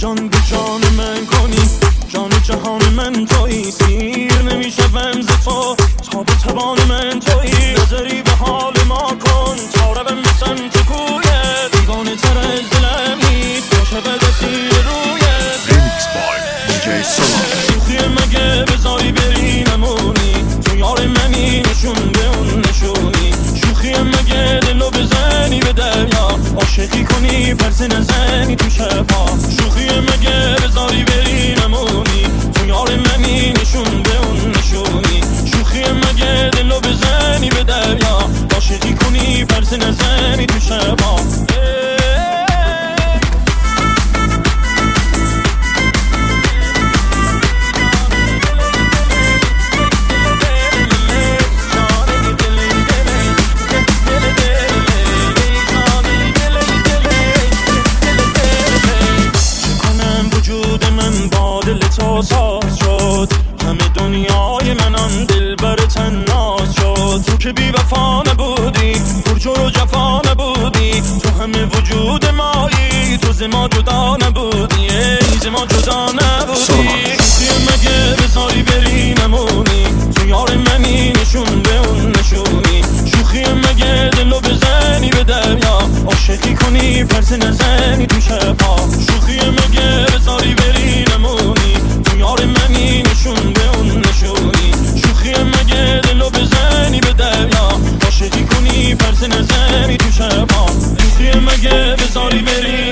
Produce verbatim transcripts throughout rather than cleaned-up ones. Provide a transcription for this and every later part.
جان به جان من کنی، جان جهان من تویی، سیر نمیشوم ز تو تا به توان من تویی. نظری به حال ما کن تا روم به سمت کویت، دیوانه تر از دلم نیست تا شود اسیر رویت. Remix by دی جی سانا. شوخی مگه بذاری بری نمونی، تو یار منی نشون به اون نشونی. شوخی مگه دلو بزنی به دریا، عاشقی کنی پرس نزنی تو شبا. شوخی مگه بذاری بری نمونی، تو یار منی نشون به اون نشونی. شوخی مگه دلو بزنی به دریا، عاشقی کنی پرس نزنی تو شبا. ساز شد همه دنیای من آن دل بر تناز شد. تو که بی وفا نبودی، پرجور و جفا نبودی، تو همه وجود مایی، تو ز ما جدا نبودی، ای ز ما جدا نبودی. شوخی مگه بذاری بری نمونی، تو یار منی نشون به اون نشونی. شوخی مگه دلو بزنی به دریا، عاشقی کنی پرس نزنی تو شبا. شوخی مگه بذاری بری نمونی، یار منی نشون به اون نشونی. شوخی مگه دلو بزنی به دریا، عاشقی کنی پرس نزنی تو شبا. شوخی مگه بذاری بری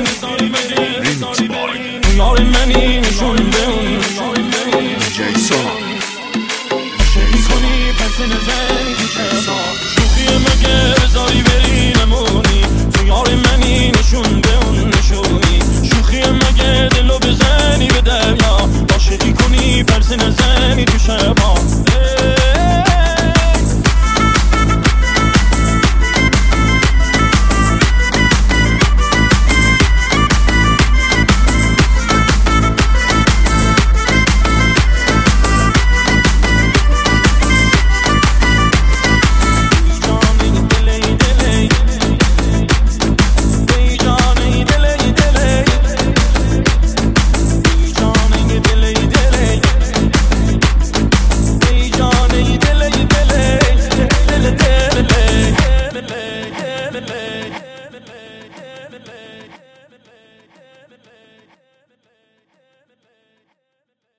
یار منی نشون به اون دی جی سانا. عاشقی کنی پرس نزنی تو شبا. شوخی مگه بذاری بری نمونی، تو یار منی نشون به اون نشونی. شوخی مگه دلو بزنی به دریا، عاشقی کنی پرس نزنی تو شبا.